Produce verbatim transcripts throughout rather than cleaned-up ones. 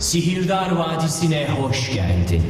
Sihirdar Vadisi'ne hoş geldin.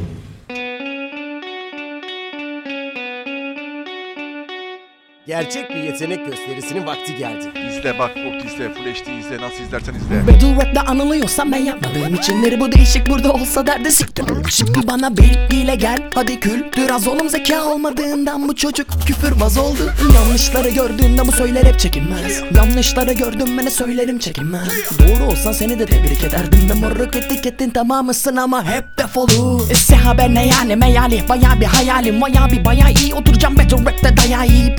Gerçek bir yetenek gösterisinin vakti geldi. İzle bak, bok izle, Full H D izle, nasıl izlersen izle. Battle rap'te anılıyorsam ben yapmadığım içinleri bu değişik burada olsa derdi siktir. Şimdi bana bilgiyle gel hadi kültür az oğlum zeka olmadığından bu çocuk küfürbaz oldu. Yanlışları gördüğünde bu söyler hep çekinmez. Yanlışları gördüm beni söylerim çekinmez. Doğru olsan seni de tebrik ederdim ve moruk etiketin tamamısın ama hep defolu. E, Sehabe ne yani meyali baya bir hayalim baya bir baya iyi oturacağım battle rap'te daya iyi.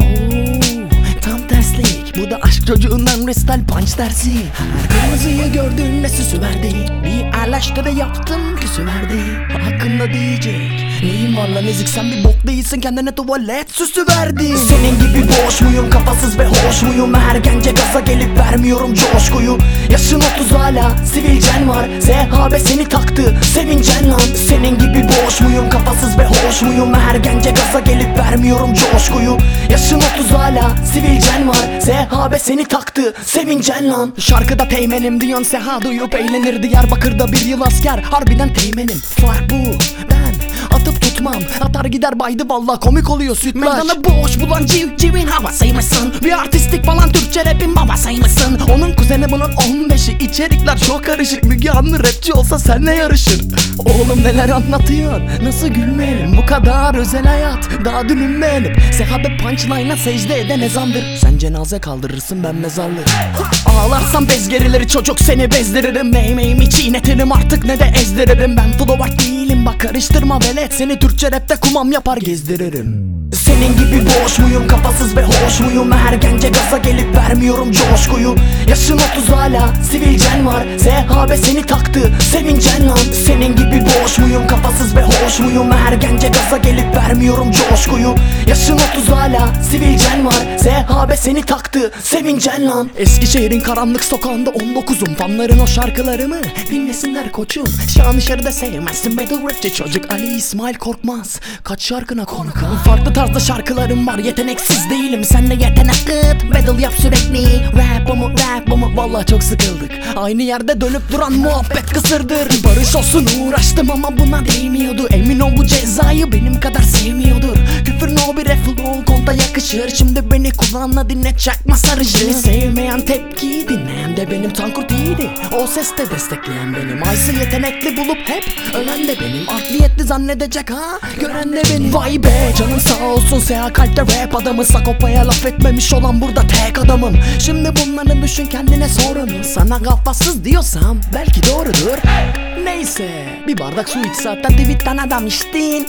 Tam terslik bu da aşk çocuğundan ristal punch dersi. Kırmızıyı gördüğünde süsü verdi. Bir eleştiri yaptım küsü verdi. Hakkında diyecek neyim var lan ezik sen bir bok değilsin kendine tuvalet süsü verdi. Senin gibi boş muyum kafasız ve hoş muyum her gence gaza gelip vermiyorum coşkuyu. Yaşın otuz hala sivilcen var Z H B seni taktı sevincen lan. Senin gibi boş muyum kafasız ve hoş muyum her gence gaza gelip vermiyorum coşkuyu. Yaşın otuz hala sivilcen var Z H B seni taktı sevincen lan. Şarkıda teğmenim diyorsun Seha duyup eğlenir. Diyarbakır'da bir yıl asker harbiden teğmenim. Fark bu ben atıp tutmam atar gider baydı valla komik oluyor sütlaç. Meydanı boş bulan civ civin havasıymışsın. Bir artistik falan Türkçe rapin babasıymışsın. Onun kuzeni bunun on beşi içerikler çok karışık. Müge Anlı rapçi olsa senle yarışır. Oğlum neler anlatıyorsun nasıl gülmeyelim bu kadar özel hayat. Daha dün ünleyelim Sehabe punchline'a secde eden ezandır. Sen cenaze kaldırırsın ben mezarlık. Ağlarsan bezgerileri çocuk seni bezdiririm. Meymeğimi çiğnetirim artık ne de ezdiririm. Ben Flowart değilim bak karıştırma velet. Seni Türkçe rapte kumam yapar gezdiririm. Senin gibi boş muyum kafasız ve hoş muyum her gence gaza gelip vermiyorum coşkuyu. Yaşın otuz hala sivilcen var Z H B seni taktı sevincen lan. Senin gibi boş muyum kafasız ve hoş muyum her gence gaza gelip vermiyorum coşkuyu. Yaşın otuz hala sivilcen var Z H B seni taktı sevincen lan. Eskişehir'in karanlık sokağında on dokuzum. Fanların o şarkılarımı dinlesinler koçum. Şanışer'de sevmezsin battle rapçi çocuk Ali İsmail Korkmaz. Kaç şarkına konuk ha. Farklı tarzda şarkılarım var yeteneksiz değilim. Sen de yetenek kıt battle yap sürekli. Rap bu mu rap bu mu valla çok sıkıldık. Aynı yerde dönüp duran muhabbet kısırdır. Barış olsun uğraştım ama buna değmiyordu. Emin ol bu cezayı benim kadar sevmiyordur. Küfür no bir reflow konta yakışır. Şimdi beni kulağına dinle çakma sarıcı. Beni sevmeyen tepki dinleyen de benim Tankurt iyiydi. O seste destekleyen benim. Aysı yetenekli bulup hep ölen de benim. Artliyetli zannedecek ha gören de benim. Vay be canım sağ olsun Seha kalpte rap adamı. Sakopaya laf etmemiş olan burada tek adamım. Şimdi bunları düşün kendine sor onu. Sana kafasız diyorsam belki doğrudur. Neyse bir bardak su iç zaten tweetten adam içtin.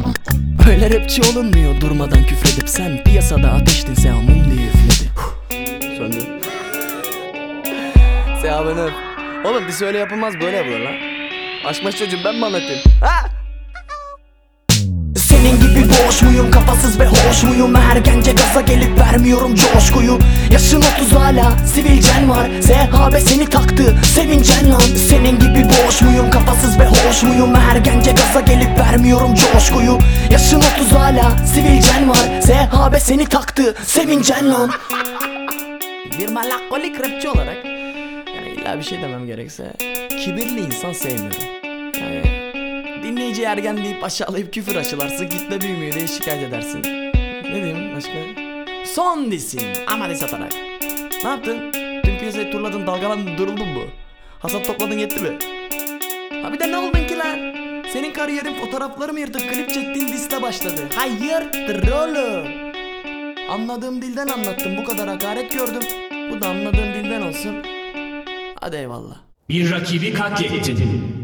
Öyle rapçi olunmuyor durmadan küfredip. Sen piyasada ateştin Seha mum diye üfledi. Söndü. Seha beni öp. Oğlum bir öyle yapılmaz böyle yapılır lan. Aşkmaş çocuğum ben mi anlatayım? Ha? Senin gibi boş muyum kafasız ve hoş muyum her gence gaza gelip vermiyorum coşkuyu. Yaşın otuz hala sivilcen var Z H B seni taktı sevincen lan. Senin gibi boş muyum kafasız ve hoş muyum her gence gaza gelip vermiyorum coşkuyu. Yaşın otuz hala sivilcen var Z H B seni taktı sevincen lan. Bir melankolik rapçi olarak yani illa bir şey demem gerekse kibirli insan sevmiyorum. Yani dinleyici ergen deyip aşağılayıp küfür aşılarsın. Kitle büyümüyor diye şikayet edersin. Ne diyeyim başka? Son disim amali satarak. Ne yaptın? Tüm piyasayı turladın dalgalandın duruldun mu? Hasat topladın yetti mi? Ha bir de ne oldun ki lan? Senin kariyerin fotoğrafları mı yırtık klip çektiğin liste başladı. Hayırdır oğlum? Anladığım dilden anlattım bu kadar hakaret gördüm. Bu da anladığım dilden olsun. Hadi eyvallah. Bir rakibi katlettin.